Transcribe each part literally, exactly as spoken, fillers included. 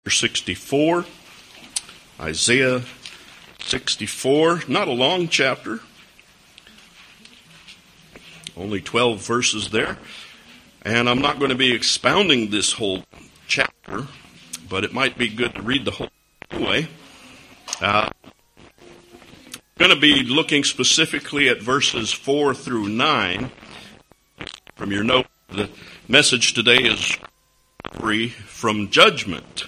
sixty-four. Isaiah sixty-four, not a long chapter, only twelve verses there. And I'm not going to be expounding this whole chapter, but it might be good to read the whole anyway. Uh, I'm going to be looking specifically at verses four through nine. From your note, the message today is free from judgment.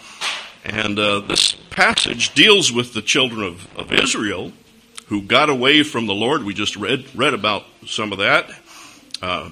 And uh, this passage deals with the children of, of Israel who got away from the Lord. We just read read about some of that. Uh,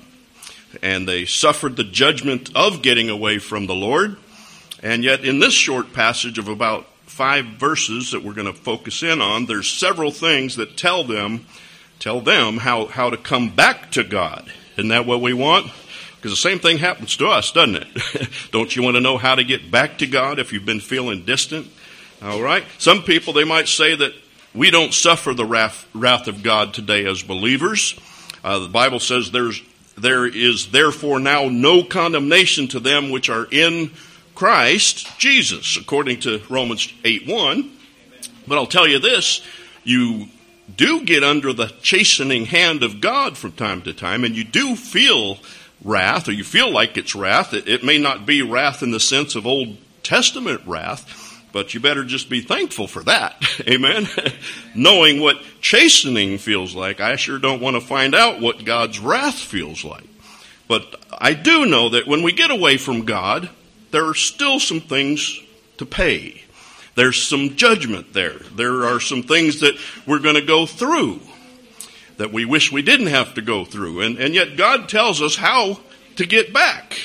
and they suffered the judgment of getting away from the Lord. And yet in this short passage of about five verses that we're going to focus in on, there's several things that tell them, tell them how, how to come back to God. Isn't that what we want? Because the same thing happens to us, doesn't it? Don't you want to know how to get back to God if you've been feeling distant? All right. Some people, they might say that we don't suffer the wrath, wrath of God today as believers. Uh, the Bible says there's there is therefore now no condemnation to them which are in Christ Jesus, according to Romans eight one. But I'll tell you this, you do get under the chastening hand of God from time to time, and you do feel wrath, or you feel like it's wrath. It, it may not be wrath in the sense of Old Testament wrath, but you better just be thankful for that. Amen? Knowing what chastening feels like, I sure don't want to find out what God's wrath feels like. But I do know that when we get away from God, there are still some things to pay. There's some judgment there. There are some things that we're going to go through that we wish we didn't have to go through. And, and yet God tells us how to get back.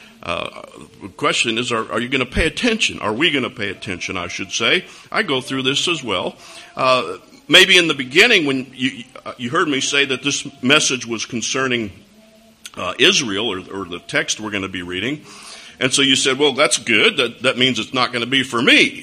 Uh, the question is, are, are you going to pay attention? Are we going to pay attention, I should say? I go through this as well. Uh, maybe in the beginning when you, you heard me say that this message was concerning uh, Israel, or, or the text we're going to be reading. And so you said, well, that's good. That, that means it's not going to be for me.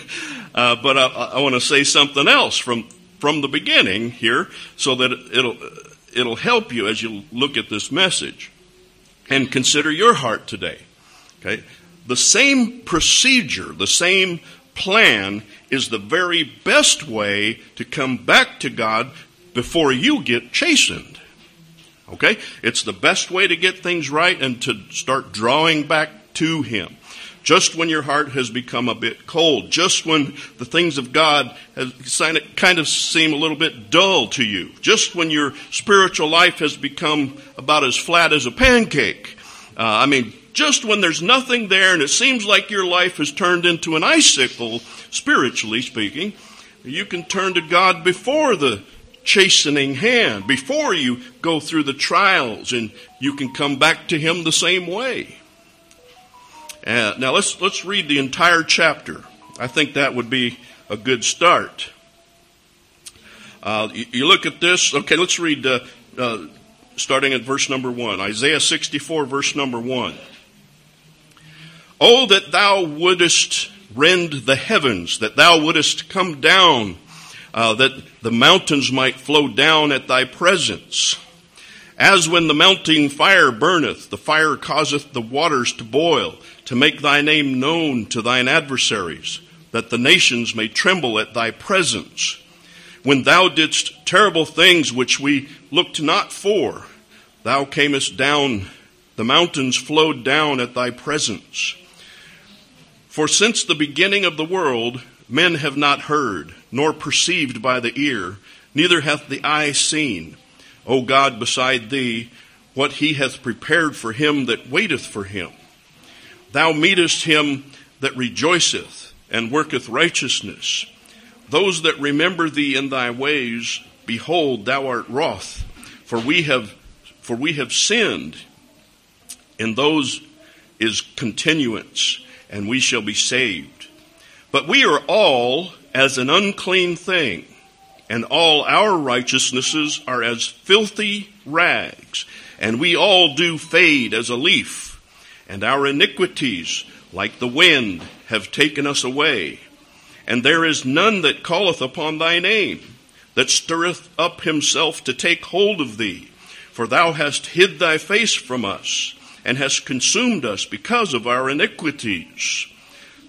uh, but I, I want to say something else from, from the beginning here so that it'll, it'll help you as you look at this message. And consider your heart today. Okay? The same procedure, the same plan is the very best way to come back to God before you get chastened. Okay? It's the best way to get things right and to start drawing back to Him. Just when your heart has become a bit cold, just when the things of God has kind of seem a little bit dull to you, just when your spiritual life has become about as flat as a pancake. Uh, I mean, just when there's nothing there and it seems like your life has turned into an icicle, spiritually speaking, you can turn to God before the chastening hand, before you go through the trials, and you can come back to Him the same way. Uh, now let's let's read the entire chapter. I think that would be a good start. Uh, you, you look at this. Okay, let's read uh, uh, starting at verse number one. Isaiah sixty-four, verse number one. Oh, that thou wouldest rend the heavens, that thou wouldest come down, uh, that the mountains might flow down at thy presence. As when the mounting fire burneth, the fire causeth the waters to boil, to make thy name known to thine adversaries, that the nations may tremble at thy presence. When thou didst terrible things which we looked not for, thou camest down, the mountains flowed down at thy presence. For since the beginning of the world, men have not heard, nor perceived by the ear, neither hath the eye seen, O God, beside thee, what He hath prepared for him that waiteth for Him. Thou meetest him that rejoiceth and worketh righteousness. Those that remember thee in thy ways, behold, thou art wroth, for we have for we have sinned. In those is continuance, and we shall be saved. But we are all as an unclean thing, and all our righteousnesses are as filthy rags, and we all do fade as a leaf. And our iniquities, like the wind, have taken us away. And there is none that calleth upon thy name, that stirreth up himself to take hold of thee. For thou hast hid thy face from us, and hast consumed us because of our iniquities.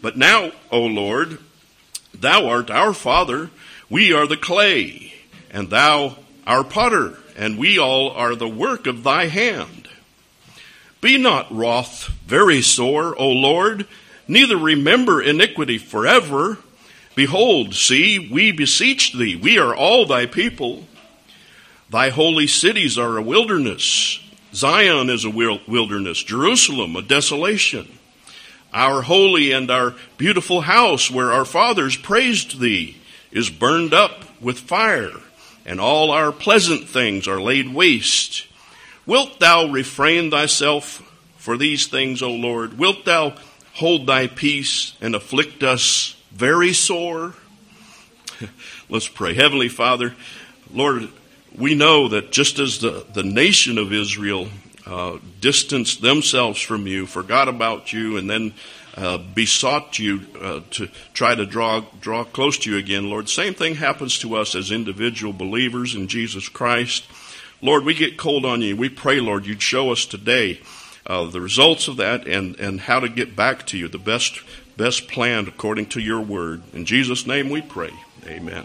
But now, O Lord, thou art our Father, we are the clay, and thou our potter, and we all are the work of thy hand. Be not wroth very sore, O Lord, neither remember iniquity forever. Behold, see, we beseech thee, we are all thy people. Thy holy cities are a wilderness. Zion is a wilderness, Jerusalem a desolation. Our holy and our beautiful house where our fathers praised thee is burned up with fire, and all our pleasant things are laid waste. Wilt thou refrain thyself for these things, O Lord? Wilt thou hold thy peace and afflict us very sore? Let's pray. Heavenly Father, Lord, we know that just as the, the nation of Israel uh, distanced themselves from you, forgot about you, and then uh, besought you uh, to try to draw draw close to you again, Lord, same thing happens to us as individual believers in Jesus Christ. Lord, we get cold on you. We pray, Lord, you'd show us today uh, the results of that and, and how to get back to you, the best best plan according to your word. In Jesus' name we pray. Amen.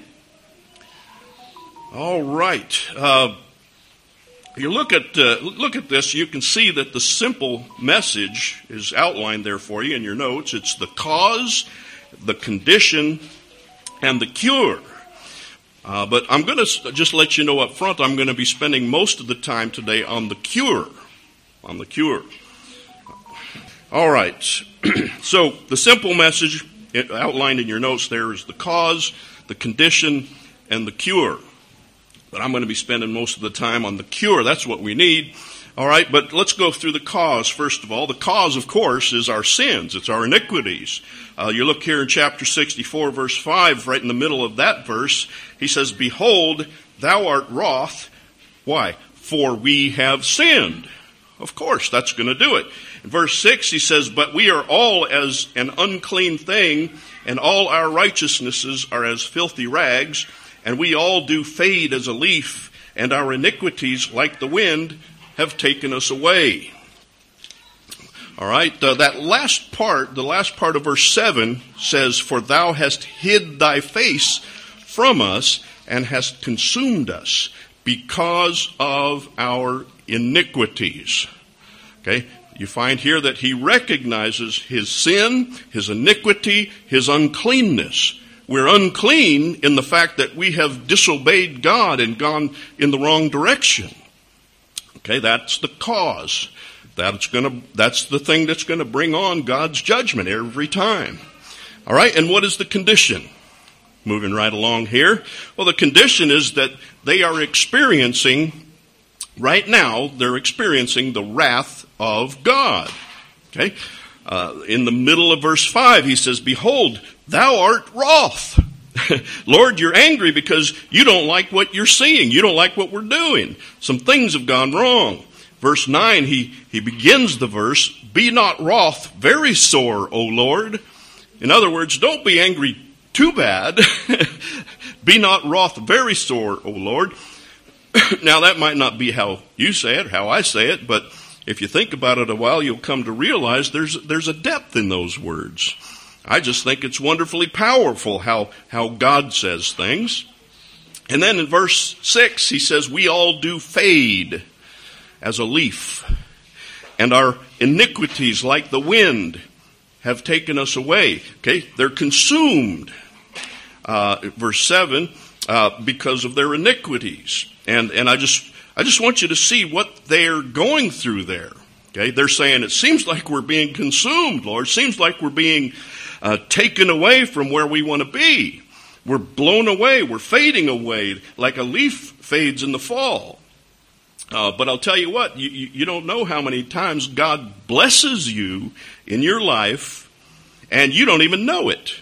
All right. Uh, you look at uh, look at this, you can see that the simple message is outlined there for you in your notes. It's the cause, the condition, and the cure. Uh, but I'm going to just let you know up front, I'm going to be spending most of the time today on the cure. On the cure. All right. So the simple message outlined in your notes there is the cause, the condition, and the cure. But I'm going to be spending most of the time on the cure. That's what we need. All right, but let's go through the cause first of all. The cause, of course, is our sins. It's our iniquities. Uh, you look here in chapter sixty-four, verse five, right in the middle of that verse. He says, "Behold, thou art wroth." Why? For we have sinned. Of course, that's going to do it. In verse six, he says, "But we are all as an unclean thing, and all our righteousnesses are as filthy rags. And we all do fade as a leaf, and our iniquities, like the wind, have taken us away." All right, uh, that last part, the last part of verse seven says, "For thou hast hid thy face from us, and hast consumed us, because of our iniquities." Okay, you find here that he recognizes his sin, his iniquity, his uncleanness. We're unclean in the fact that we have disobeyed God and gone in the wrong direction. Okay, that's the cause. That's gonna, that's the thing that's going to bring on God's judgment every time. All right, and what is the condition? Moving right along here. Well, the condition is that they are experiencing, right now, they're experiencing the wrath of God. Okay, uh, in the middle of verse five, he says, "Behold, thou art wroth." Lord, you're angry because you don't like what you're seeing. You don't like what we're doing. Some things have gone wrong. Verse nine, he, he begins the verse, "Be not wroth very sore, O Lord." In other words, don't be angry too bad. Be not wroth very sore, O Lord. Now, that might not be how you say it, how I say it, but if you think about it a while, you'll come to realize there's there's a depth in those words. I just think it's wonderfully powerful how, how God says things. And then in verse six, he says, "We all do fade as a leaf, and our iniquities like the wind have taken us away." Okay, they're consumed. Uh, verse seven, uh, because of their iniquities. And, and I just, I just want you to see what they're going through there. Okay, they're saying, it seems like we're being consumed, Lord. It seems like we're being uh, taken away from where we want to be. We're blown away. We're fading away like a leaf fades in the fall. Uh, but I'll tell you what, you, you don't know how many times God blesses you in your life and you don't even know it.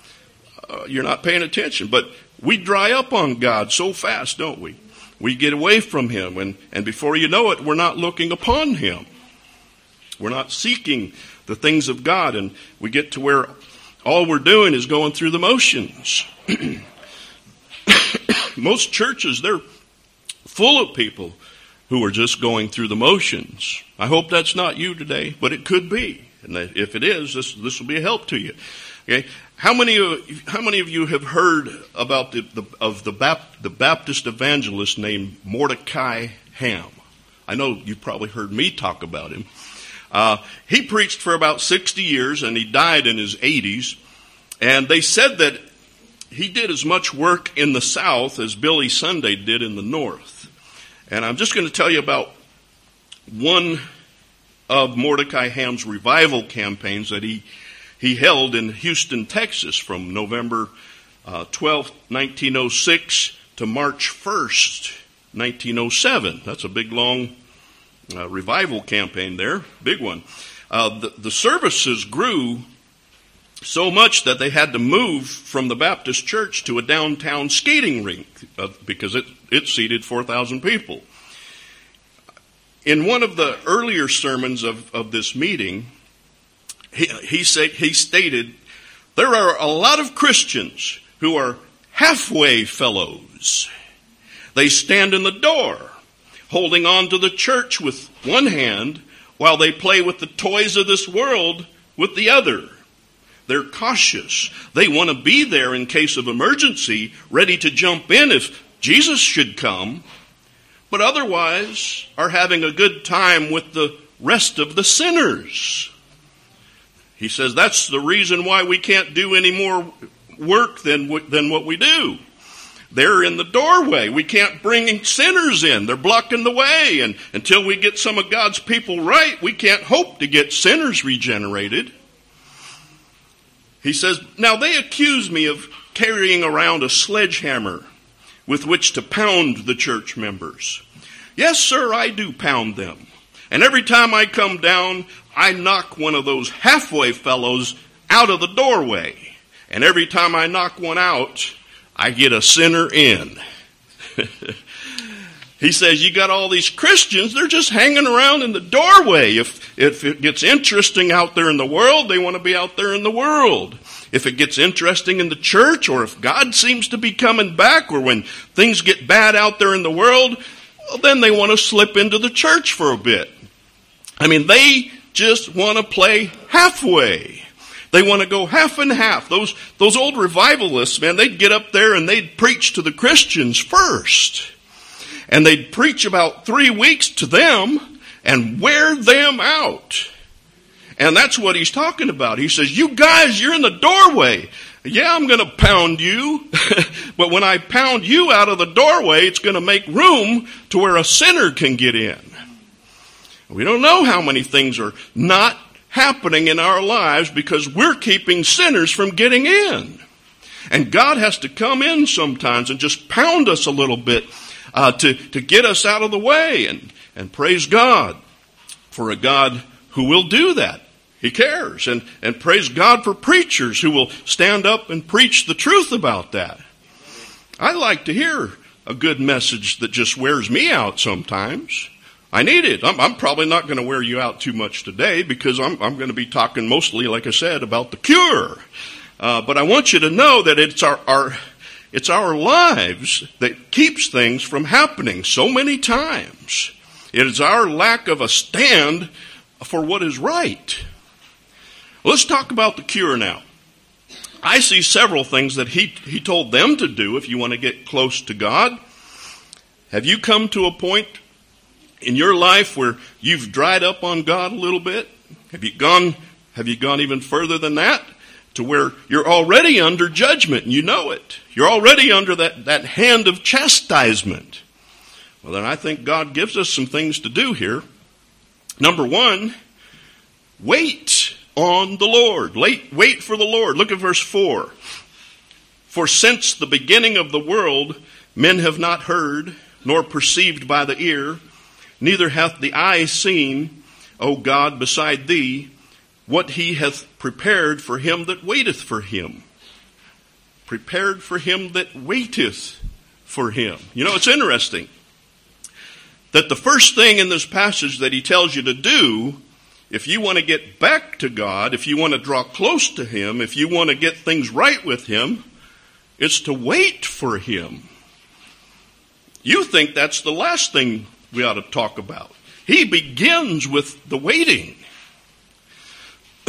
Uh, you're not paying attention. But we dry up on God so fast, don't we? We get away from Him, and, and before you know it, we're not looking upon Him. We're not seeking the things of God, and we get to where all we're doing is going through the motions. Most churches, they're full of people who are just going through the motions. I hope that's not you today, but it could be. And if it is, this this will be a help to you. Okay, how many of how many of you have heard about the, the of the Bap, the Baptist evangelist named Mordecai Ham? I know you've probably heard me talk about him. Uh, he preached for about sixty years, and he died in his eighties. And they said that he did as much work in the South as Billy Sunday did in the North. And I'm just going to tell you about one of Mordecai Ham's revival campaigns that he he held in Houston, Texas, from November uh, twelfth, nineteen oh six to March first, nineteen oh seven. That's a big, long uh, revival campaign there, big one. Uh, the, the services grew so much that they had to move from the Baptist church to a downtown skating rink uh, because it, it seated four thousand people. In one of the earlier sermons of, of this meeting, he, he, say, he stated, there are a lot of Christians who are halfway fellows. They stand in the door, holding on to the church with one hand while they play with the toys of this world with the other. They're cautious. They want to be there in case of emergency, ready to jump in if Jesus should come, but otherwise are having a good time with the rest of the sinners. He says that's the reason why we can't do any more work than, than what we do. They're in the doorway. We can't bring sinners in. They're blocking the way. And until we get some of God's people right, we can't hope to get sinners regenerated. He says, now they accuse me of carrying around a sledgehammer with which to pound the church members. Yes, sir, I do pound them. And every time I come down, I knock one of those halfway fellows out of the doorway. And every time I knock one out, I get a sinner in. He says, you got all these Christians, they're just hanging around in the doorway. If, if it gets interesting out there in the world, they want to be out there in the world. If it gets interesting in the church, or if God seems to be coming back, or when things get bad out there in the world, well, then they want to slip into the church for a bit. I mean, they just want to play halfway. They want to go half and half. Those, those old revivalists, man, they'd get up there and they'd preach to the Christians first. And they'd preach about three weeks to them and wear them out. And that's what he's talking about. He says, you guys, you're in the doorway. Yeah, I'm going to pound you. But when I pound you out of the doorway, it's going to make room to where a sinner can get in. We don't know how many things are not happening in our lives because we're keeping sinners from getting in. And God has to come in sometimes and just pound us a little bit uh, to, to get us out of the way. And, and praise God for a God who will do that. He cares. And, and praise God for preachers who will stand up and preach the truth about that. I like to hear a good message that just wears me out sometimes. I need it. I'm, I'm probably not going to wear you out too much today because I'm, I'm going to be talking mostly, like I said, about the cure. Uh, but I want you to know that it's our, our, it's our lives that keeps things from happening so many times. It is our lack of a stand for what is right. Let's talk about the cure now. I see several things that he, he told them to do if you want to get close to God. Have you come to a point in your life where you've dried up on God a little bit? Have you gone, have you gone even further than that? To where you're already under judgment and you know it. You're already under that, that hand of chastisement. Well, then I think God gives us some things to do here. Number one, wait on the Lord. Wait, wait for the Lord. Look at verse four. For since the beginning of the world, men have not heard, nor perceived by the ear, neither hath the eye seen, O God, beside thee, what he hath prepared for him that waiteth for him. Prepared for him that waiteth for him. You know, it's interesting that the first thing in this passage that he tells you to do, if you want to get back to God, if you want to draw close to him, if you want to get things right with him, it's to wait for him. You think that's the last thing we ought to talk about. He begins with the waiting.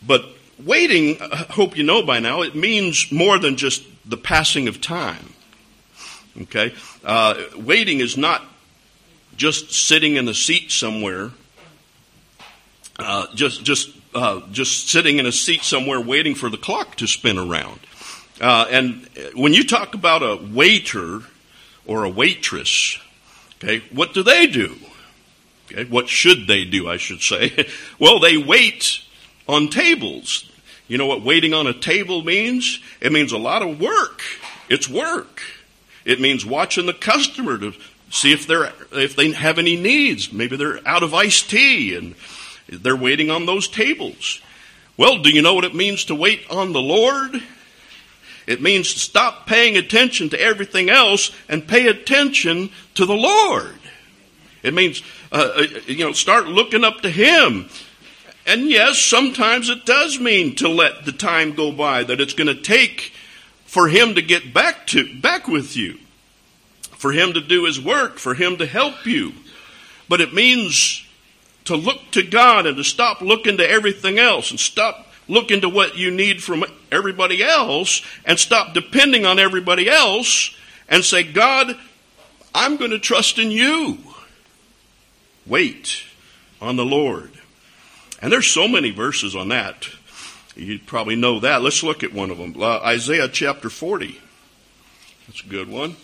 But waiting, I hope you know by now, it means more than just the passing of time. Okay? Uh, waiting is not just sitting in a seat somewhere, uh, just just uh, just sitting in a seat somewhere waiting for the clock to spin around. Uh, and when you talk about a waiter or a waitress, okay, what do they do? Okay, what should they do, I should say? Well, they wait on tables. You know what waiting on a table means? It means a lot of work. It's work. It means watching the customer to see if they're if they have any needs. Maybe they're out of iced tea and they're waiting on those tables. Well, do you know what it means to wait on the Lord? It means to stop paying attention to everything else and pay attention to the Lord. It means, uh, you know, start looking up to Him. And yes, sometimes it does mean to let the time go by, that it's going to take for Him to get back to back with you, for Him to do His work, for Him to help you. But it means to look to God and to stop looking to everything else and stop looking to what you need from everybody else and stop depending on everybody else and say, God, I'm going to trust in you. Wait on the Lord. And there's so many verses on that. You probably know that. Let's look at one of them. Uh, Isaiah chapter forty. That's a good one.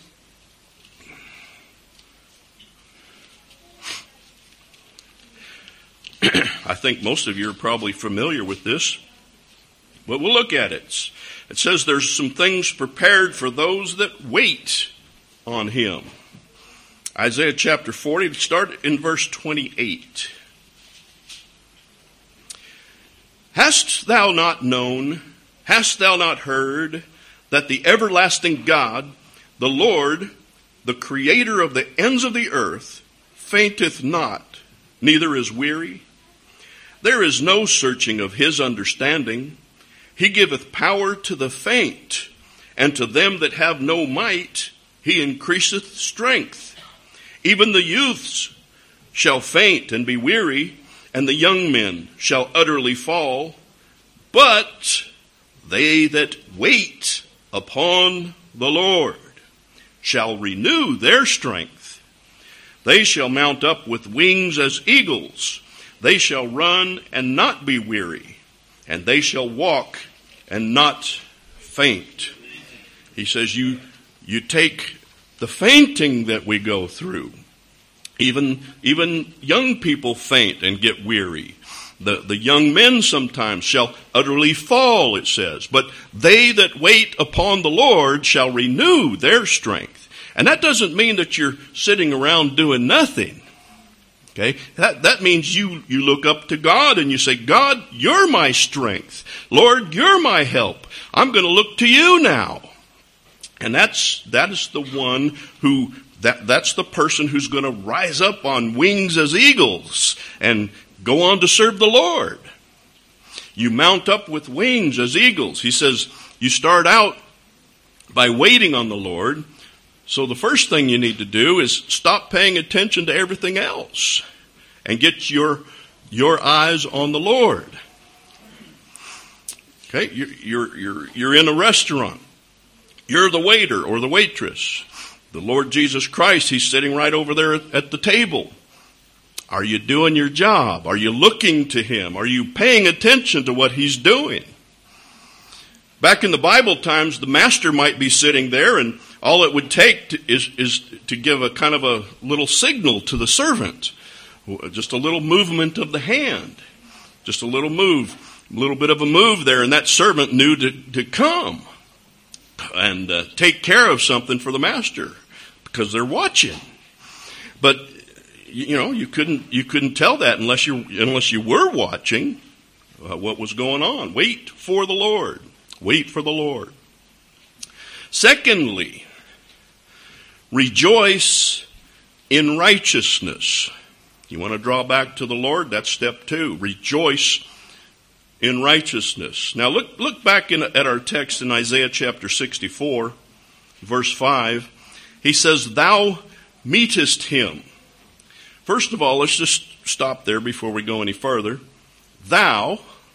I think most of you are probably familiar with this. But we'll look at it. It says there's some things prepared for those that wait on Him. Isaiah chapter forty, start in verse twenty-eight. Hast thou not known, hast thou not heard, that the everlasting God, the Lord, the creator of the ends of the earth, fainteth not, neither is weary? There is no searching of His understanding. He giveth power to the faint, and to them that have no might He increaseth strength. Even the youths shall faint and be weary, and the young men shall utterly fall. But they that wait upon the Lord shall renew their strength. They shall mount up with wings as eagles. They shall run and not be weary, and they shall walk and not faint. He says you, you take the fainting that we go through. Even, even young people faint and get weary. The, the young men sometimes shall utterly fall, it says. But they that wait upon the Lord shall renew their strength. And that doesn't mean that you're sitting around doing nothing. Okay? That, that means you, you look up to God and you say, God, you're my strength. Lord, you're my help. I'm going to look to you now. And that's, that is the one who, that, that's the person who's going to rise up on wings as eagles and go on to serve the Lord. You mount up with wings as eagles. He says, you start out by waiting on the Lord. So the first thing you need to do is stop paying attention to everything else and get your, your eyes on the Lord. Okay, you're, you're, you're, you're in a restaurant. You're the waiter or the waitress. The Lord Jesus Christ, He's sitting right over there at the table. Are you doing your job? Are you looking to Him? Are you paying attention to what He's doing? Back in the Bible times, the master might be sitting there, and all it would take to, is, is to give a kind of a little signal to the servant. Just a little movement of the hand. Just a little move. A little bit of a move there, and that servant knew to, to come and uh, take care of something for the master because they're watching. But you know, you couldn't you couldn't tell that unless you unless you were watching uh, what was going on. Wait for the Lord. Wait for the Lord. Secondly, rejoice in righteousness. You want to draw back to the Lord? That's step two. Rejoice in righteousness. Now look look back in, at our text in Isaiah chapter sixty-four, verse five. He says, "Thou meetest him." First of all, let's just stop there before we go any further. Thou,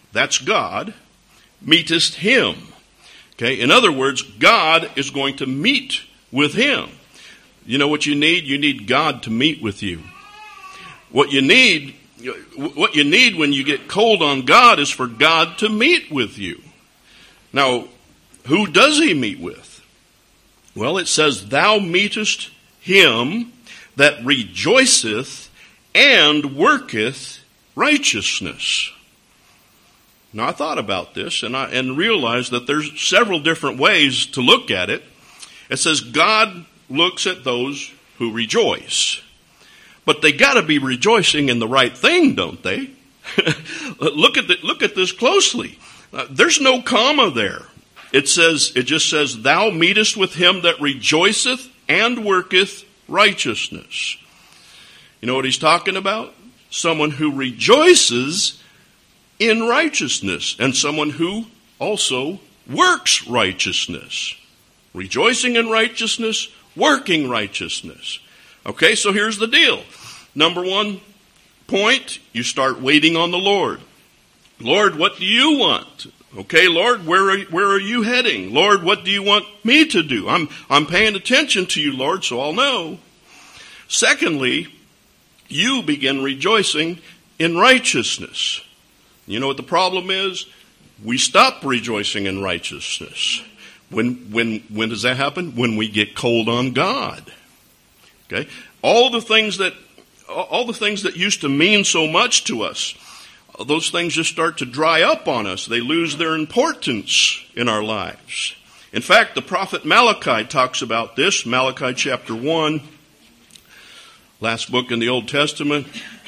that's God, meetest him. Okay, in other words, God is going to meet with him. You know what you need? You need God to meet with you. What you need, what you need when you get cold on God is for God to meet with you. Now, who does he meet with? Well, it says, thou meetest him that rejoiceth and worketh righteousness. Now, I thought about this and I and realized that there's several different ways to look at it. It says God looks at those who rejoice. But they got to be rejoicing in the right thing, don't they? look at the, look at this closely. Uh, there's no comma there. It says, it just says, thou meetest with him that rejoiceth and worketh righteousness. You know what he's talking about? Someone who rejoices in righteousness and someone who also works righteousness. Rejoicing in righteousness, working righteousness. Okay, so here's the deal. Number one point, you start waiting on the Lord. Lord, what do you want? Okay, Lord, where are, where are you heading? Lord, what do you want me to do? I'm, I'm paying attention to you, Lord, so I'll know. Secondly, you begin rejoicing in righteousness. You know what the problem is? We stop rejoicing in righteousness. When, when, when does that happen? When we get cold on God. Okay? All the things that, all the things that used to mean so much to us, those things just start to dry up on us. They lose their importance in our lives. In fact, the prophet Malachi talks about this. Malachi chapter one, last book in the Old Testament.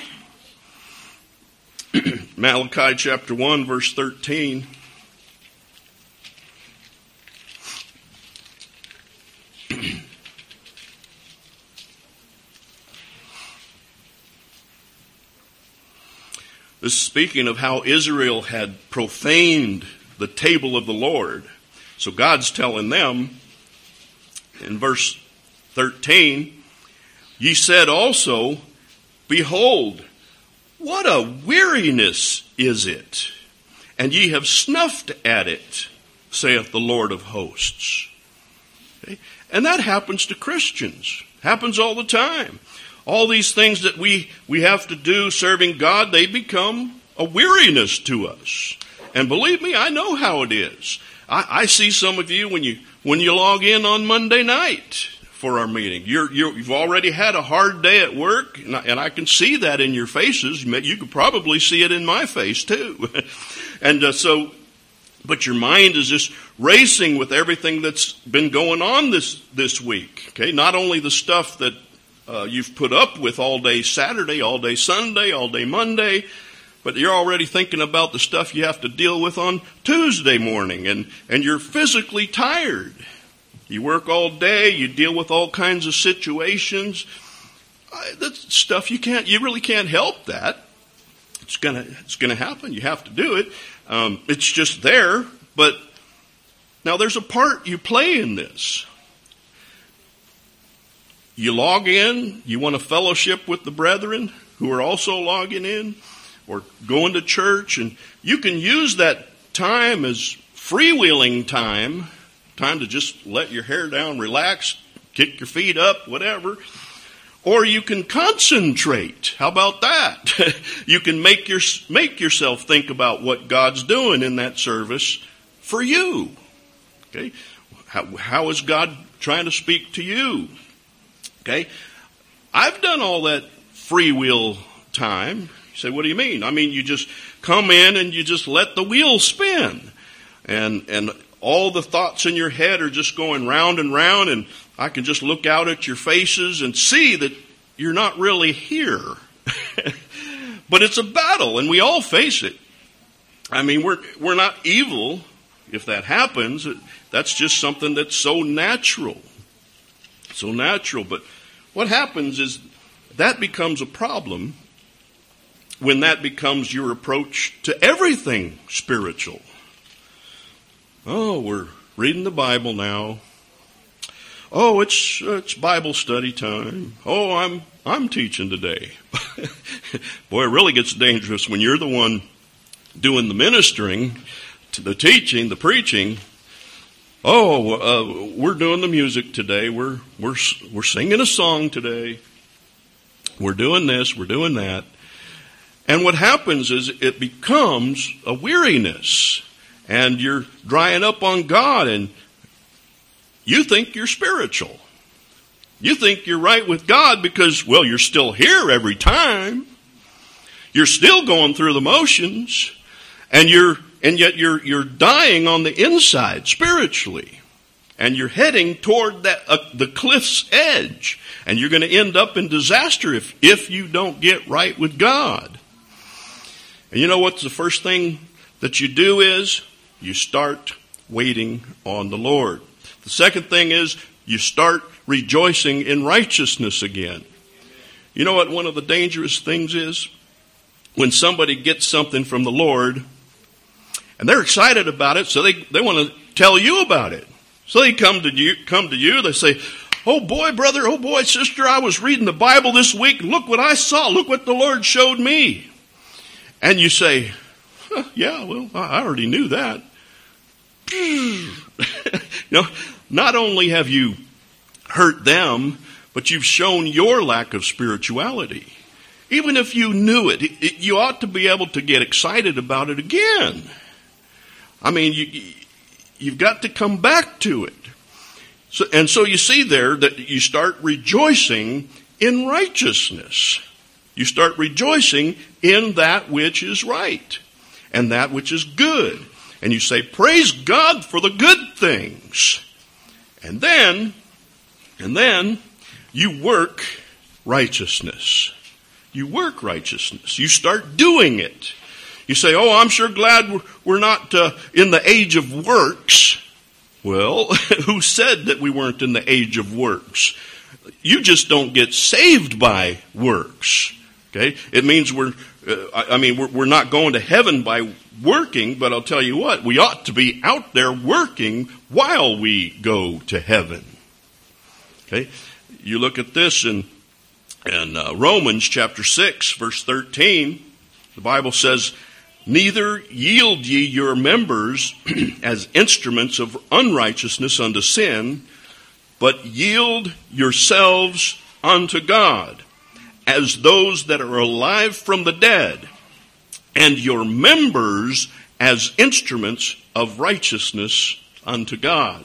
Malachi chapter one, verse thirteen. This is speaking of how Israel had profaned the table of the Lord. So God's telling them in verse thirteen, ye said also, behold, what a weariness is it, and ye have snuffed at it, saith the Lord of hosts. Okay? And that happens to Christians. Happens all the time. All these things that we, we have to do serving God, they become a weariness to us. And believe me, I know how it is. I, I see some of you when you when you log in on Monday night for our meeting. You're, you're, you've already had a hard day at work, and I, and I can see that in your faces. You could probably see it in my face too. and uh, so, but your mind is just racing with everything that's been going on this this week. Okay, not only the stuff that Uh, you've put up with all day Saturday, all day Sunday, all day Monday, but you're already thinking about the stuff you have to deal with on Tuesday morning, and, and you're physically tired. You work all day, you deal with all kinds of situations. Uh, that's stuff you can't, you really can't help that. It's gonna, it's gonna happen. You have to do it. Um, it's just there, but now there's a part you play in this. You log in, you want to fellowship with the brethren who are also logging in or going to church, and you can use that time as freewheeling time, time to just let your hair down, relax, kick your feet up, whatever. Or you can concentrate. How about that? You can make your make yourself think about what God's doing in that service for you. Okay? How, how is God trying to speak to you? Okay, I've done all that free will time. You say, what do you mean? I mean, you just come in and you just let the wheel spin. And and all the thoughts in your head are just going round and round. And I can just look out at your faces and see that you're not really here. But it's a battle, and we all face it. I mean, we're we're not evil if that happens. That's just something that's so natural. So natural. But what happens is that becomes a problem when that becomes your approach to everything spiritual. Oh, we're reading the Bible now. Oh, it's it's Bible study time. Oh, I'm I'm teaching today. Boy, it really gets dangerous when you're the one doing the ministering, to the teaching, the preaching. Oh, uh, we're doing the music today. We're we're we're singing a song today. We're doing this. We're doing that. And what happens is it becomes a weariness, and you're drying up on God, and you think you're spiritual. You think you're right with God because, well, you're still here every time. You're still going through the motions, and you're and yet you're you're dying on the inside spiritually, and you're heading toward that uh, the cliff's edge, and you're going to end up in disaster if if you don't get right with God. And you know what's the first thing that you do is you start waiting on the Lord. The second thing is you start rejoicing in righteousness again. You know what one of the dangerous things is? When somebody gets something from the Lord and they're excited about it, so they, they want to tell you about it. So they come to you, come to you, they say, oh boy, brother, oh boy, sister, I was reading the Bible this week. Look what I saw. Look what the Lord showed me. And you say, huh, yeah, well, I already knew that. You know, not only have you hurt them, but you've shown your lack of spirituality. Even if you knew it, it, it you ought to be able to get excited about it again. I mean, you, you've got to come back to it. So, and so you see there that you start rejoicing in righteousness. You start rejoicing in that which is right and that which is good. And you say, praise God for the good things. And then, and then you work righteousness. You work righteousness. You start doing it. You say, oh, I'm sure glad we're, we're not uh, in the age of works. Well, who said that we weren't in the age of works? You just don't get saved by works. Okay? It means we're, uh, I mean, we're, we're not going to heaven by working, but I'll tell you what, we ought to be out there working while we go to heaven. Okay? You look at this in, in uh, Romans chapter six, verse thirteen. The Bible says, neither yield ye your members as instruments of unrighteousness unto sin, but yield yourselves unto God as those that are alive from the dead, and your members as instruments of righteousness unto God.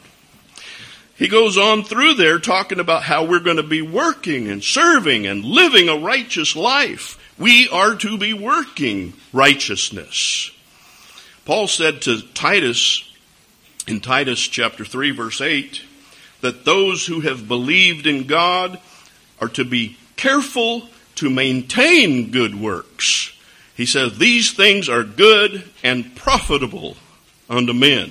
He goes on through there talking about how we're going to be working and serving and living a righteous life. We are to be working righteousness. Paul said to Titus, in Titus chapter three, verse eight, that those who have believed in God are to be careful to maintain good works. He says, these things are good and profitable unto men.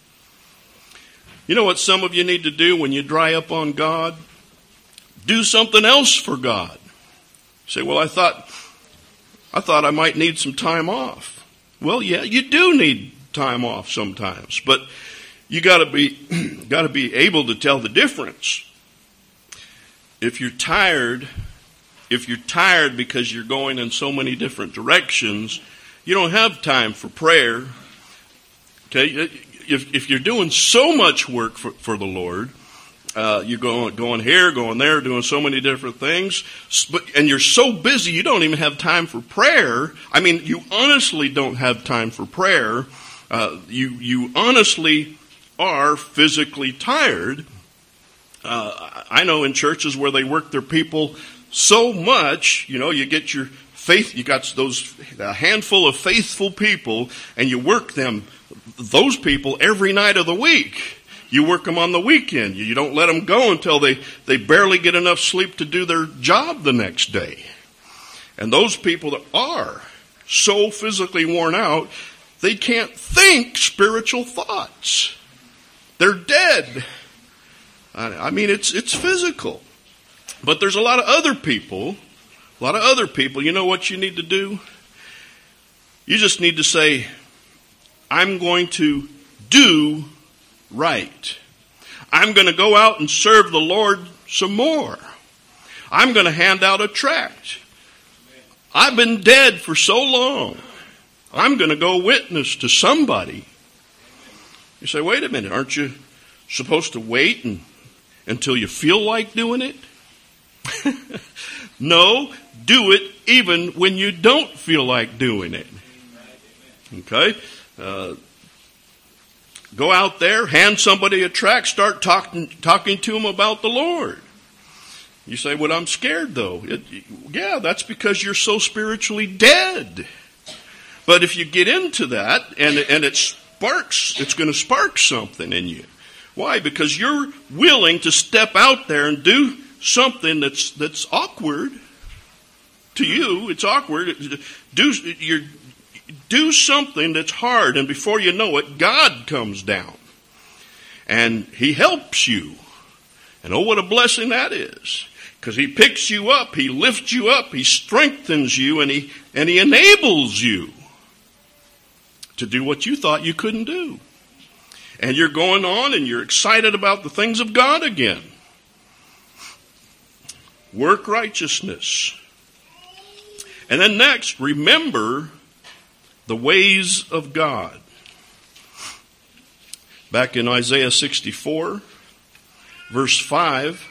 You know what some of you need to do when you dry up on God? Do something else for God. You say, well, I thought, I thought I might need some time off. Well, yeah, you do need time off sometimes, but you gotta be, gotta be able to tell the difference. If you're tired, if you're tired because you're going in so many different directions, you don't have time for prayer. Okay, if if you're doing so much work for, for the Lord, uh, you're going going here, going there, doing so many different things, but and you're so busy you don't even have time for prayer. I mean, you honestly don't have time for prayer. Uh, you you honestly are physically tired. Uh, I know in churches where they work their people so much, you know, you get your faith, you got those, a handful of faithful people, and you work them, those people, every night of the week. You work them on the weekend. You don't let them go until they, they barely get enough sleep to do their job the next day. And those people that are so physically worn out, they can't think spiritual thoughts. They're dead. I mean, it's it's physical. But there's a lot of other people, a lot of other people, you know what you need to do? You just need to say, I'm going to do right. I'm going to go out and serve the Lord some more. I'm going to hand out a tract. I've been dead for so long. I'm going to go witness to somebody. You say, wait a minute, aren't you supposed to wait and, until you feel like doing it? No, do it even when you don't feel like doing it. Okay? Uh, go out there, hand somebody a tract, start talking talking to them about the Lord. You say, well, I'm scared though. It, yeah, that's because you're so spiritually dead. But if you get into that and, and it sparks, it's going to spark something in you. Why? Because you're willing to step out there and do something that's that's awkward to you. It's awkward. Do you're do something that's hard, and before you know it, God comes down and He helps you. And oh, what a blessing that is! Because He picks you up, He lifts you up, He strengthens you, and He and He enables you to do what you thought you couldn't do. And you're going on, and you're excited about the things of God again. Work righteousness. And then next, remember the ways of God. Back in Isaiah sixty-four, verse five,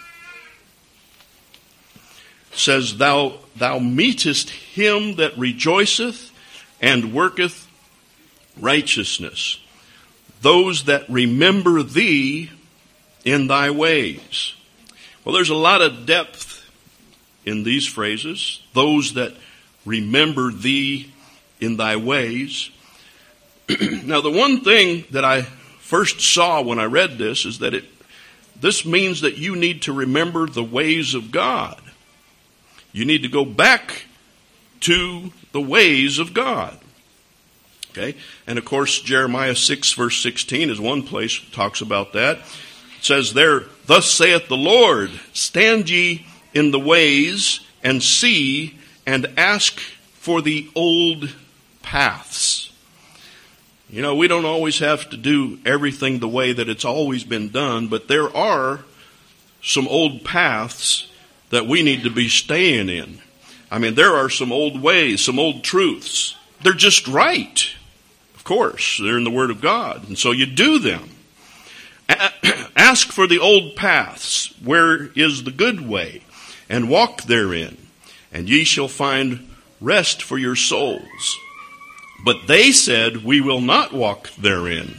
says, Thou, thou meetest him that rejoiceth and worketh righteousness, those that remember thee in thy ways. Well, there's a lot of depth in these phrases. Those that remember thee in thy ways. Now, the one thing that I first saw when I read this is that it this means that you need to remember the ways of God. You need to go back to the ways of God. Okay? And of course, Jeremiah six, verse sixteen is one place that talks about that. It says there, Thus saith the Lord, stand ye in the ways, and see, and ask for the old paths. You know, we don't always have to do everything the way that it's always been done, but there are some old paths that we need to be staying in. I mean, there are some old ways, some old truths. They're just right. Of course, they're in the Word of God, and so you do them. Ask for the old paths, where is the good way, and walk therein, and ye shall find rest for your souls. But they said, we will not walk therein.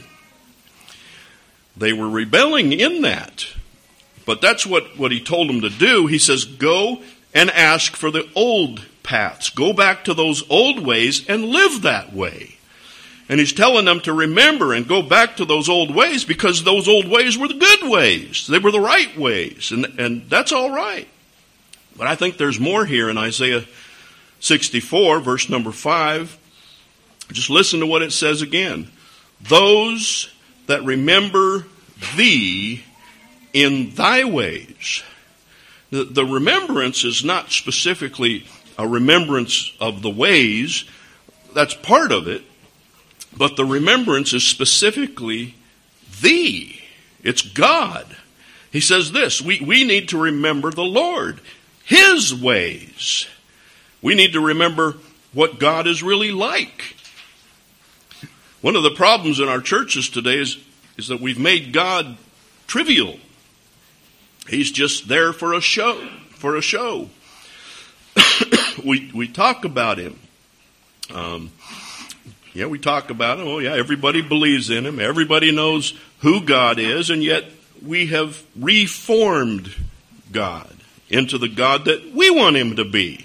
They were rebelling in that. But that's what, what he told them to do. He says, go and ask for the old paths. Go back to those old ways and live that way. And he's telling them to remember and go back to those old ways, because those old ways were the good ways. They were the right ways. And, and that's all right. But I think there's more here in Isaiah sixty-four, verse number five. Just listen to what it says again. Those that remember thee in thy ways. The, the remembrance is not specifically a remembrance of the ways. That's part of it. But the remembrance is specifically thee. It's God. He says this, we, we need to remember the Lord, His ways. We need to remember what God is really like. One of the problems in our churches today is, is that we've made God trivial. He's just there for a show, for a show. we we talk about Him. Um, yeah, we talk about Him. Oh yeah, everybody believes in Him. Everybody knows who God is, and yet we have reformed God into the God that we want Him to be.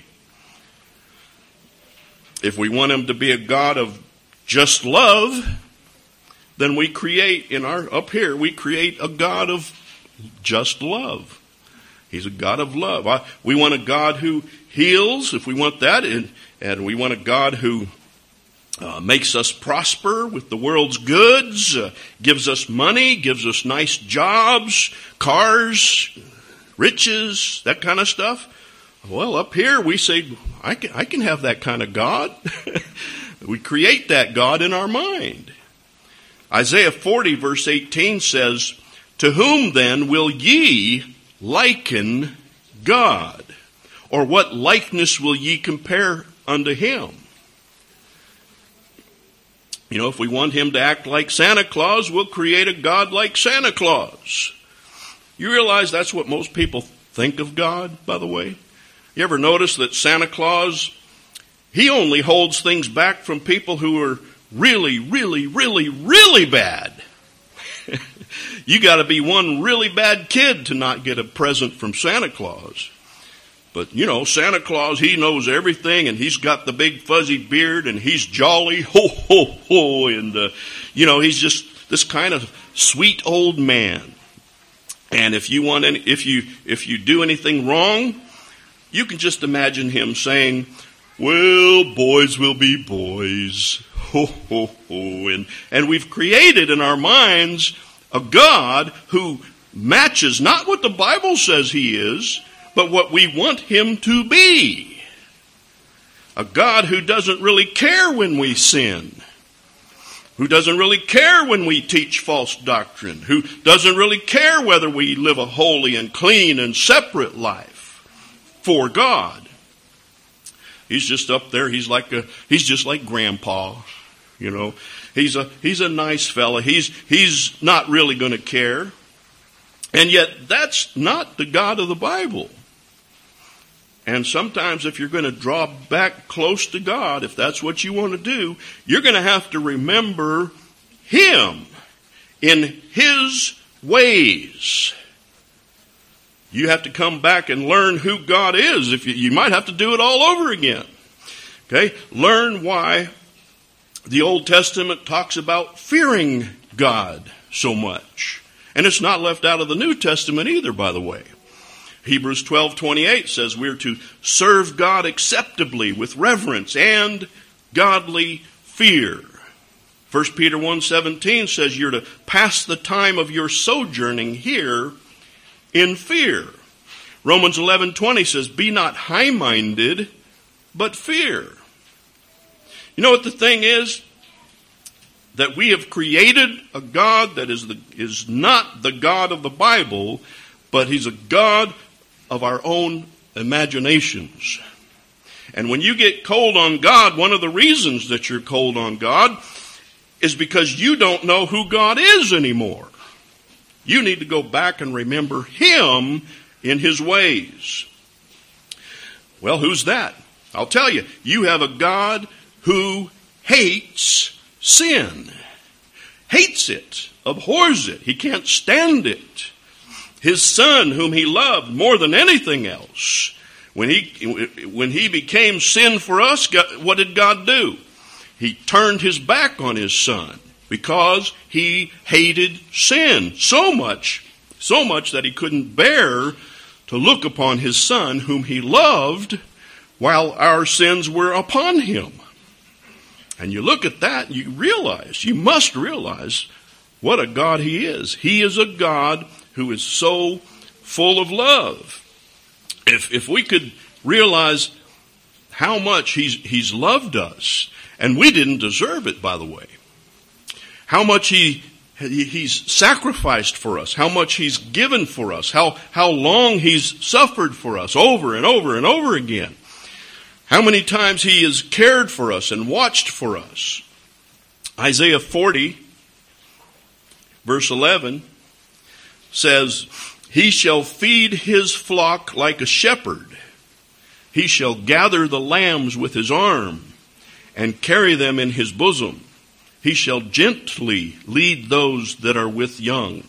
If we want Him to be a God of just love, then we create in our, up here, we create a God of just love. He's a God of love. I, we want a God who heals, if we want that, and, and we want a God who uh, makes us prosper with the world's goods, uh, gives us money, gives us nice jobs, cars, riches, that kind of stuff. Well, up here we say, I can, I can have that kind of God. We create that God in our mind. Isaiah forty verse eighteen says, to whom then will ye liken God? Or what likeness will ye compare unto Him? You know, if we want him to act like Santa Claus, we'll create a God like Santa Claus. You realize that's what most people think of God, by the way? You ever notice that Santa Claus, he only holds things back from people who are really, really, really, really bad. You got to be one really bad kid to not get a present from Santa Claus. But, you know, Santa Claus, he knows everything, and he's got the big fuzzy beard, and he's jolly, ho, ho, ho, and, uh, you know, he's just this kind of sweet old man. And if you want any, if you, if you do anything wrong, you can just imagine him saying, well, boys will be boys, ho, ho, ho, and, and we've created in our minds a God who matches not what the Bible says he is, but what we want him to be. A God who doesn't really care when we sin, who doesn't really care when we teach false doctrine, who doesn't really care whether we live a holy and clean and separate life for God. He's just up there. He's like a, he's just like Grandpa, you know. He's a, he's a nice fella. He's, he's not really going to care. And yet that's not the God of the Bible. And sometimes if you're going to draw back close to God, if that's what you want to do, you're going to have to remember him in his ways. You have to come back and learn who God is. If you, you might have to do it all over again. Okay? Learn why the Old Testament talks about fearing God so much. And it's not left out of the New Testament either, by the way. Hebrews twelve twenty-eight says we're to serve God acceptably with reverence and godly fear. First Peter one seventeen says you're to pass the time of your sojourning here in fear. Romans eleven twenty says be not high-minded, but fear. You know what the thing is? That we have created a God that is the, is not the God of the Bible, but he's a God of our own imaginations. And when you get cold on God, one of the reasons that you're cold on God is because you don't know who God is anymore. You need to go back and remember him in his ways. Well, who's that? I'll tell you. You have a God who hates sin. Hates it. Abhors it. He can't stand it. His Son, whom he loved more than anything else, when he when he became sin for us, what did God do? He turned his back on his Son because he hated sin so much, so much that he couldn't bear to look upon his Son, whom he loved, while our sins were upon him. And you look at that, and you realize, you must realize what a God he is. He is a God who is so full of love. If if we could realize how much he's he's loved us, and we didn't deserve it, by the way. How much he he's sacrificed for us, how much he's given for us, how how long he's suffered for us over and over and over again. How many times he has cared for us and watched for us. Isaiah forty, verse eleven, says, he shall feed his flock like a shepherd. He shall gather the lambs with his arm and carry them in his bosom. He shall gently lead those that are with young.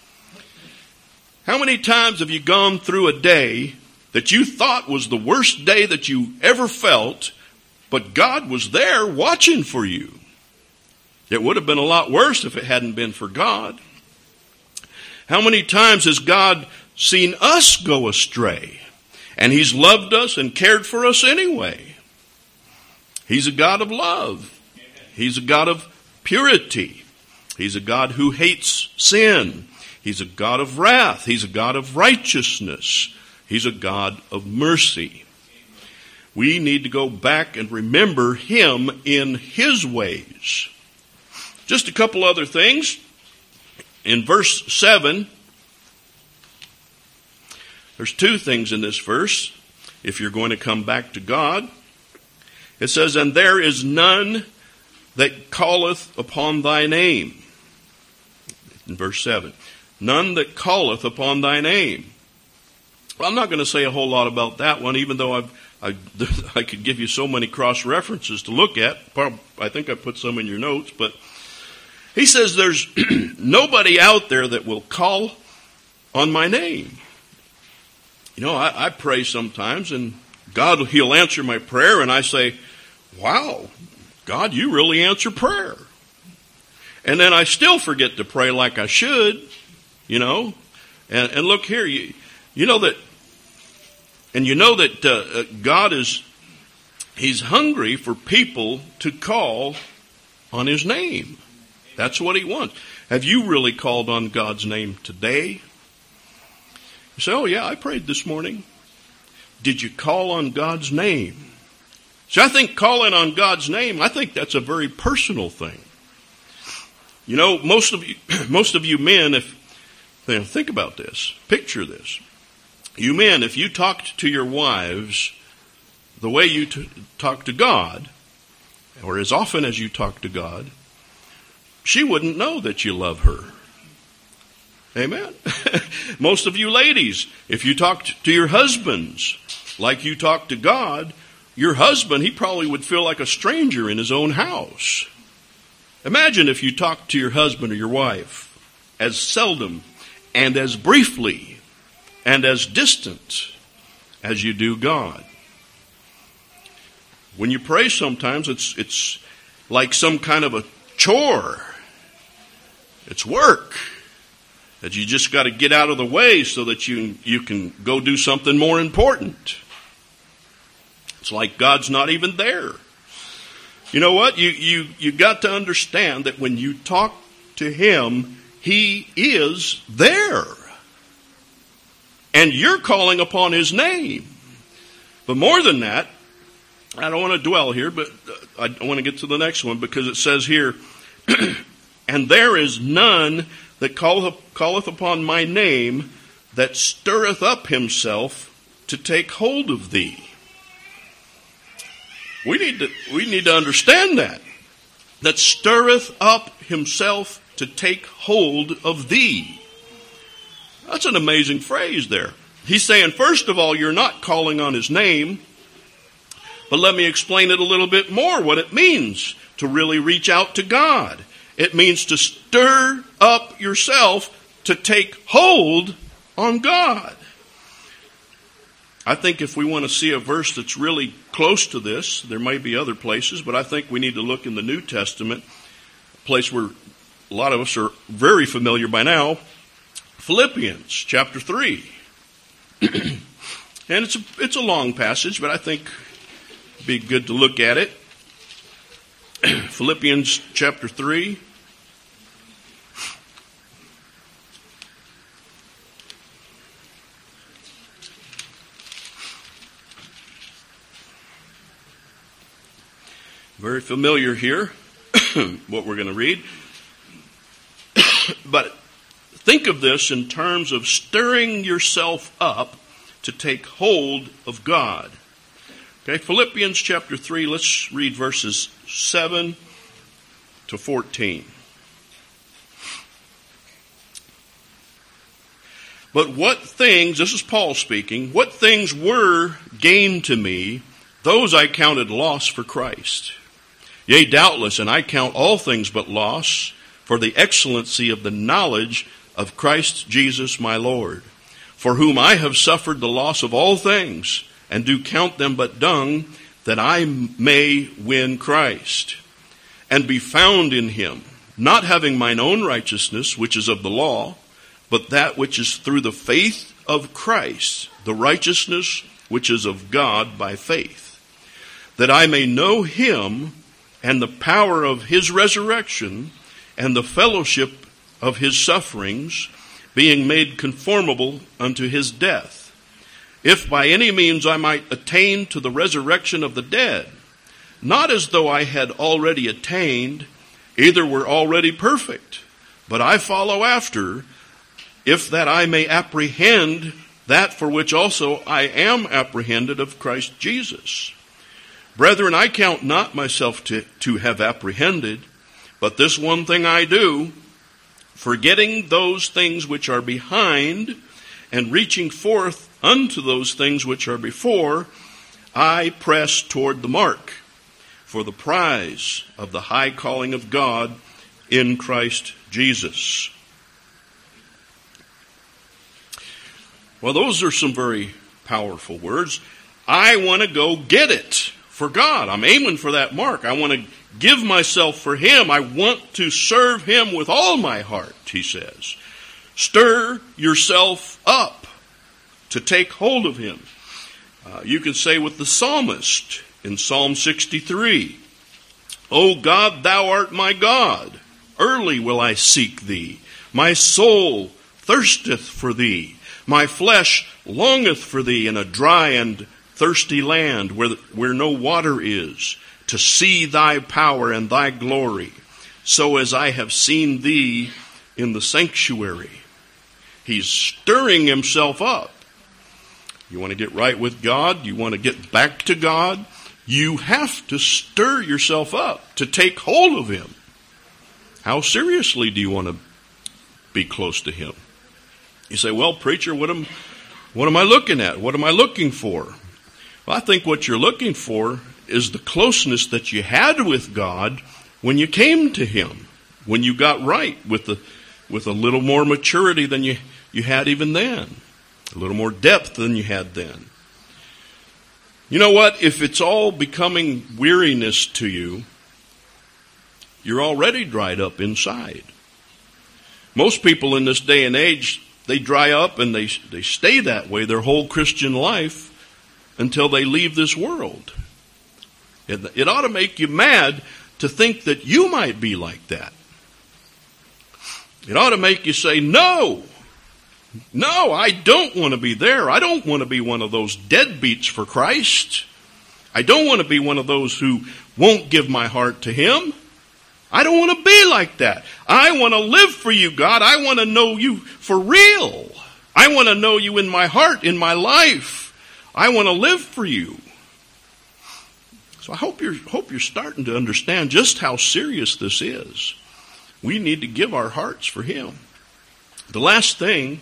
How many times have you gone through a day that you thought was the worst day that you ever felt, but God was there watching for you? It would have been a lot worse if it hadn't been for God. How many times has God seen us go astray? And he's loved us and cared for us anyway. He's a God of love. He's a God of purity. He's a God who hates sin. He's a God of wrath. He's a God of righteousness. He's a God of mercy. We need to go back and remember him in his ways. Just a couple other things. In verse seven, there's two things in this verse, if you're going to come back to God. It says, and there is none that calleth upon thy name. In verse seven. None that calleth upon thy name. Well, I'm not going to say a whole lot about that one, even though I've, I, I could give you so many cross-references to look at. I think I put some in your notes, but he says there's nobody out there that will call on my name. You know, I, I pray sometimes, and God, He'll answer my prayer, and I say, wow, God, you really answer prayer. And then I still forget to pray like I should, you know. And, and look here, you, you know that, and you know that uh, God is, He's hungry for people to call on His name. That's what He wants. Have you really called on God's name today? You say, oh yeah, I prayed this morning. Did you call on God's name? So I think calling on God's name, I think that's a very personal thing. You know, most of you, most of you men, if you know, think about this, picture this. You men, if you talked to your wives the way you t- talk to God, or as often as you talk to God, she wouldn't know that you love her. Amen. Most of you ladies, if you talked to your husbands like you talk to God, your husband, he probably would feel like a stranger in his own house. Imagine if you talked to your husband or your wife as seldom and as briefly and as distant as you do God. When you pray sometimes, it's it's like some kind of a chore. It's work that you just got to get out of the way so that you, you can go do something more important. It's like God's not even there. You know what? You, you, you got to understand that when you talk to Him, He is there. And you're calling upon His name. But more than that, I don't want to dwell here, but I want to get to the next one because it says here, and there is none that calleth, calleth upon my name that stirreth up himself to take hold of thee. We need to, we need to understand that. That stirreth up himself to take hold of thee. That's an amazing phrase there. He's saying, first of all, you're not calling on His name. But let me explain it a little bit more, what it means to really reach out to God. It means to stir up yourself to take hold on God. I think if we want to see a verse that's really close to this, there may be other places, but I think we need to look in the New Testament, a place where a lot of us are very familiar by now, Philippians chapter three. And it's a, it's a long passage, but I think it'd be good to look at it. Philippians chapter three. Very familiar here, what we're going to read. But think of this in terms of stirring yourself up to take hold of God. Okay, Philippians chapter three, let's read verses seven to fourteen. But what things, this is Paul speaking, what things were gain to me, those I counted loss for Christ. Yea, doubtless, and I count all things but loss for the excellency of the knowledge of Christ Jesus my Lord, for whom I have suffered the loss of all things, and do count them but dung, that I may win Christ, and be found in Him, not having mine own righteousness, which is of the law, but that which is through the faith of Christ, the righteousness which is of God by faith, that I may know Him, and the power of His resurrection, and the fellowship of His sufferings, being made conformable unto His death, if by any means I might attain to the resurrection of the dead, not as though I had already attained, either were already perfect, but I follow after, if that I may apprehend that for which also I am apprehended of Christ Jesus. Brethren, I count not myself to, to have apprehended, but this one thing I do, forgetting those things which are behind, and reaching forth unto those things which are before, I press toward the mark, for the prize of the high calling of God in Christ Jesus. Well, those are some very powerful words. I want to go get it for God. I'm aiming for that mark. I want to give myself for Him. I want to serve Him with all my heart, he says. Stir yourself up to take hold of Him. Uh, you can say with the psalmist in Psalm sixty-three, O God, thou art my God. Early will I seek thee. My soul thirsteth for thee. My flesh longeth for thee in a dry and thirsty land where, where no water is, to see thy power and thy glory, so as I have seen thee in the sanctuary. He's stirring himself up. You want to get right with God? You want to get back to God? You have to stir yourself up to take hold of Him. How seriously do you want to be close to Him? You say, well, preacher, what am, what am I looking at? What am I looking for? Well, I think what you're looking for is the closeness that you had with God when you came to Him, when you got right with the with a little more maturity than you, you had even then, a little more depth than you had then. You know what? If it's all becoming weariness to you, you're already dried up inside. Most people in this day and age, they dry up and they they stay that way their whole Christian life until they leave this world. It, it ought to make you mad to think that you might be like that. It ought to make you say, no, no, I don't want to be there. I don't want to be one of those deadbeats for Christ. I don't want to be one of those who won't give my heart to Him. I don't want to be like that. I want to live for you, God. I want to know you for real. I want to know you in my heart, in my life. I want to live for you. So I hope you're, hope you're starting to understand just how serious this is. We need to give our hearts for Him. The last thing,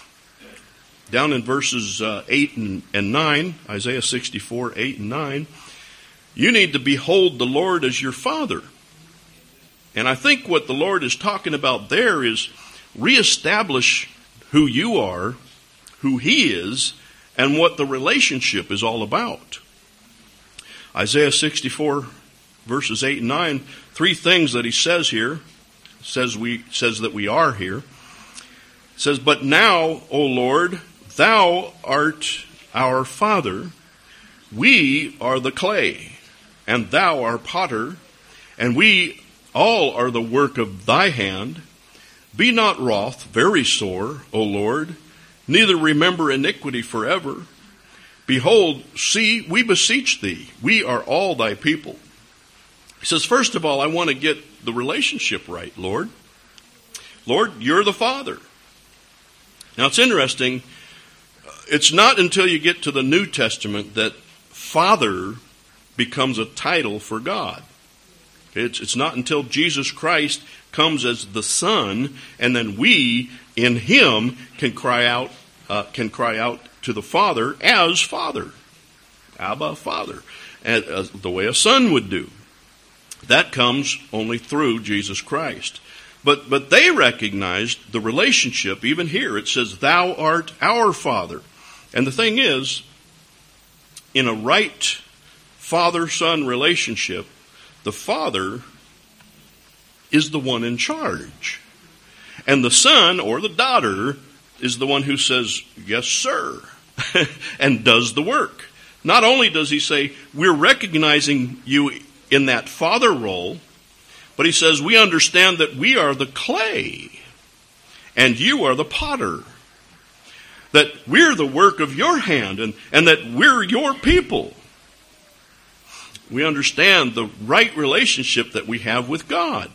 down in verses uh, eight and, and nine, Isaiah sixty-four, eight and nine, you need to behold the Lord as your Father. And I think what the Lord is talking about there is reestablish who you are, who He is, and what the relationship is all about. Isaiah sixty-four, verses eight and nine, three things that he says here, says we says that we are here. It says, but now, O Lord, thou art our Father, we are the clay, and thou art potter, and we all are the work of thy hand. Be not wroth, very sore, O Lord, neither remember iniquity forever. Behold, see, we beseech thee, we are all thy people. He says, first of all, I want to get the relationship right, Lord. Lord, you're the Father. Now, it's interesting. It's not until you get to the New Testament that Father becomes a title for God. It's, it's not until Jesus Christ comes as the Son, and then we, in Him, can cry out, uh, can cry out to the Father as Father. Abba, Father. And, uh, the way a son would do. That comes only through Jesus Christ. But but they recognized the relationship. Even here it says, thou art our Father. And the thing is, in a right father-son relationship, the father is the one in charge. And the son or the daughter is the one who says, yes, sir, and does the work. Not only does he say, we're recognizing you in that father role, but he says, we understand that we are the clay and you are the potter. That we're the work of your hand and, and that we're your people. We understand the right relationship that we have with God.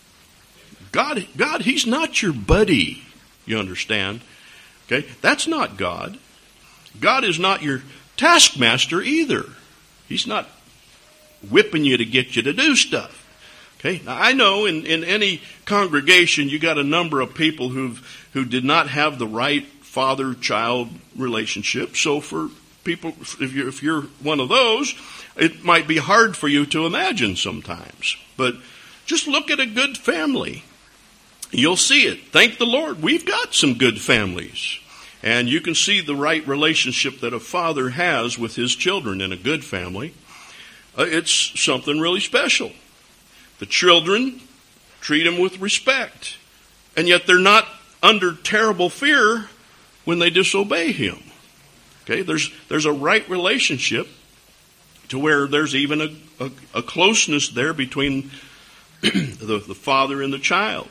God, God, He's not your buddy, you understand? Okay, that's not God. God is not your taskmaster either. He's not whipping you to get you to do stuff. Okay, now I know in, in any congregation you got a number of people who who did not have the right father-child relationship. So for people, if you're, if you're one of those, it might be hard for you to imagine sometimes. But just look at a good family. You'll see it. Thank the Lord, we've got some good families. And you can see the right relationship that a father has with his children in a good family. Uh, it's something really special. The children treat him with respect. And yet they're not under terrible fear when they disobey him. Okay, there's there's a right relationship to where there's even a, a, a closeness there between the, the father and the child.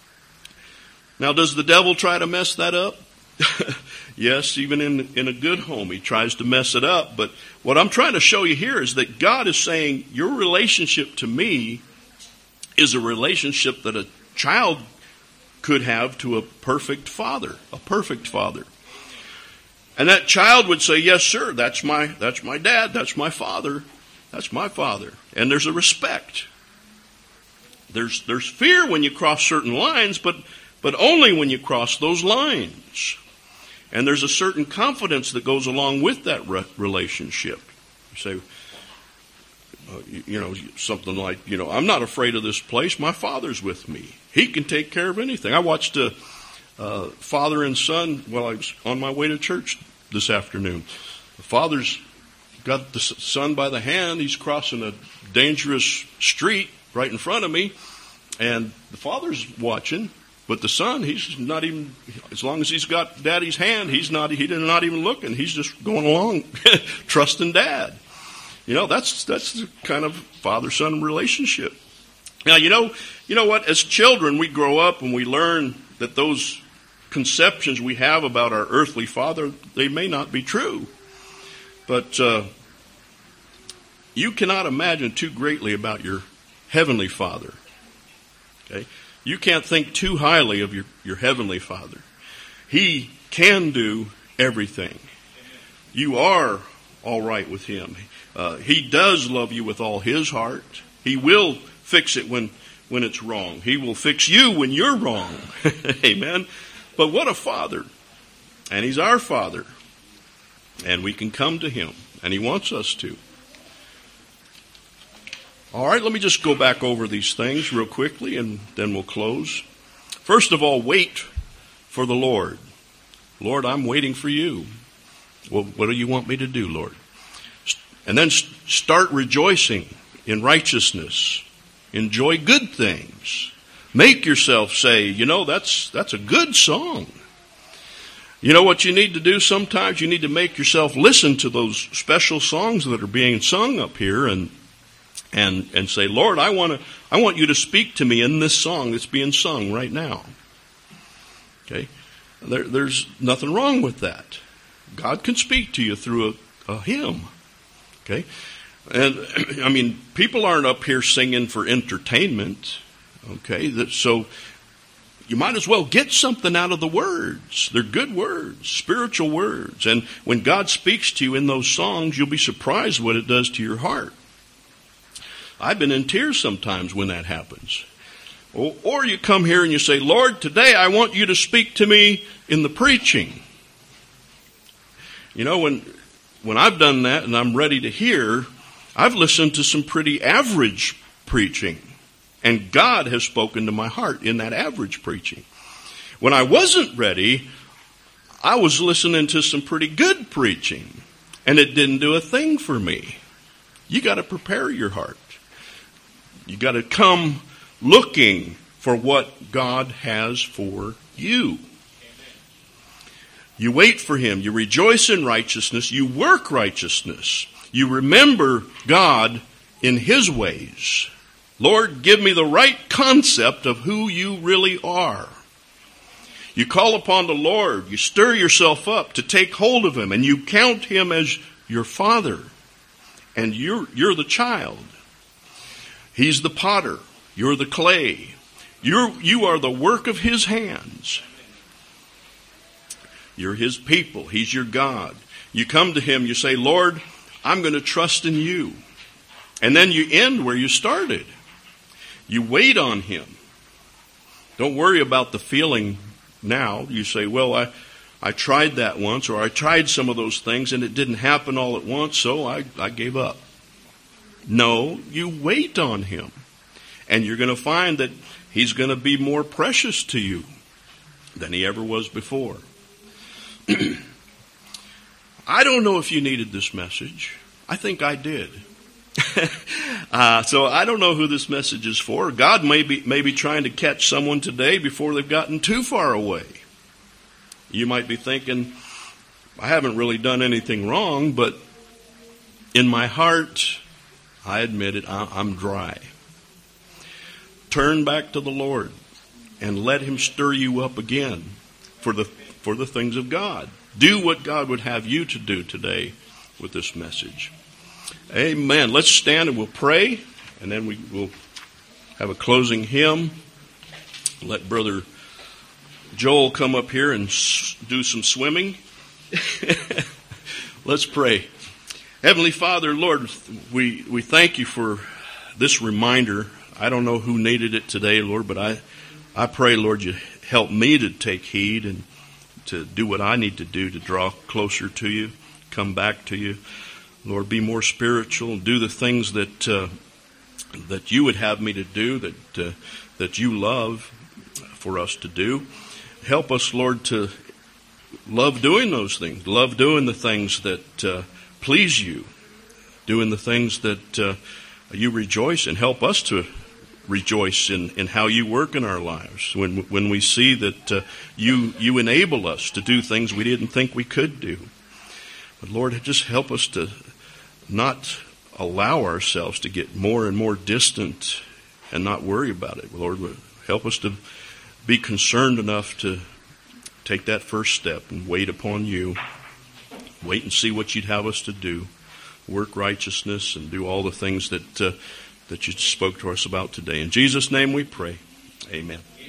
Now, does the devil try to mess that up? Yes, even in, in a good home, he tries to mess it up. But what I'm trying to show you here is that God is saying, your relationship to me is a relationship that a child could have to a perfect father, a perfect father. And that child would say, yes, sir, that's my, that's my dad, that's my father, that's my father. And there's a respect. There's, there's fear when you cross certain lines, but, but only when you cross those lines. And there's a certain confidence that goes along with that re- relationship. You say, uh, you, you know, something like, you know, I'm not afraid of this place. My father's with me. He can take care of anything. I watched a uh, father and son while I was on my way to church this afternoon. The father's got the son by the hand. He's crossing a dangerous street right in front of me. And the father's watching. But the son, he's not even, as long as he's got daddy's hand, he's not, he's not even looking. He's just going along, trusting dad. You know, that's, that's the kind of father-son relationship. Now, you know, you know what? As children, we grow up and we learn that those conceptions we have about our earthly father, they may not be true. But uh, you cannot imagine too greatly about your heavenly father. Okay? You can't think too highly of your, your heavenly Father. He can do everything. You are all right with him. Uh, he does love you with all his heart. He will fix it when, when it's wrong. He will fix you when you're wrong. Amen. But what a Father. And he's our Father. And we can come to him. And he wants us to. All right, let me just go back over these things real quickly, and then we'll close. First of all, wait for the Lord. Lord, I'm waiting for you. Well, what do you want me to do, Lord? And then start rejoicing in righteousness. Enjoy good things. Make yourself say, you know, that's that's a good song. You know what you need to do sometimes? You need to make yourself listen to those special songs that are being sung up here and And and say, Lord, I want to I want you to speak to me in this song that's being sung right now. Okay, there, there's nothing wrong with that. God can speak to you through a, a hymn. Okay, and I mean, people aren't up here singing for entertainment. Okay, that, so you might as well get something out of the words. They're good words, spiritual words, and when God speaks to you in those songs, you'll be surprised what it does to your heart. I've been in tears sometimes when that happens. Or, or you come here and you say, Lord, today I want you to speak to me in the preaching. You know, when when I've done that and I'm ready to hear, I've listened to some pretty average preaching. And God has spoken to my heart in that average preaching. When I wasn't ready, I was listening to some pretty good preaching. And it didn't do a thing for me. You got to prepare your heart. You got to come looking for what God has for you. You wait for him. You rejoice in righteousness. You work righteousness. You remember God in his ways. Lord, give me the right concept of who you really are. You call upon the Lord. You stir yourself up to take hold of him, and you count him as your father. And you're, you're the child. He's the potter. You're the clay. You're, you are the work of his hands. You're his people. He's your God. You come to him, you say, Lord, I'm going to trust in you. And then you end where you started. You wait on him. Don't worry about the feeling now. You say, well, I, I tried that once, or I tried some of those things and it didn't happen all at once, so I, I gave up. No, you wait on him. And you're going to find that he's going to be more precious to you than he ever was before. I don't know if you needed this message. I think I did. uh, so I don't know who this message is for. God may be, may be trying to catch someone today before they've gotten too far away. You might be thinking, I haven't really done anything wrong, but in my heart, I admit it, I'm dry. Turn back to the Lord and let him stir you up again for the for the things of God. Do what God would have you to do today with this message. Amen. Let's stand and we'll pray, and then we will have a closing hymn. Let Brother Joel come up here and do some swimming. Let's pray. Heavenly Father, Lord, we, we thank you for this reminder. I don't know who needed it today, Lord, but I, I pray, Lord, you help me to take heed and to do what I need to do to draw closer to you, come back to you. Lord, be more spiritual and do the things that uh, that you would have me to do, that uh, that you love for us to do. Help us, Lord, to love doing those things, love doing the things that uh, please you, doing the things that uh, you rejoice in. Help us to rejoice in, in how you work in our lives when when we see that uh, you you enable us to do things we didn't think we could do. But Lord, just help us to not allow ourselves to get more and more distant and not worry about it. Lord, help us to be concerned enough to take that first step and wait upon you. Wait and see what you'd have us to do. Work righteousness and do all the things that uh, that you spoke to us about today. In Jesus' name we pray. Amen.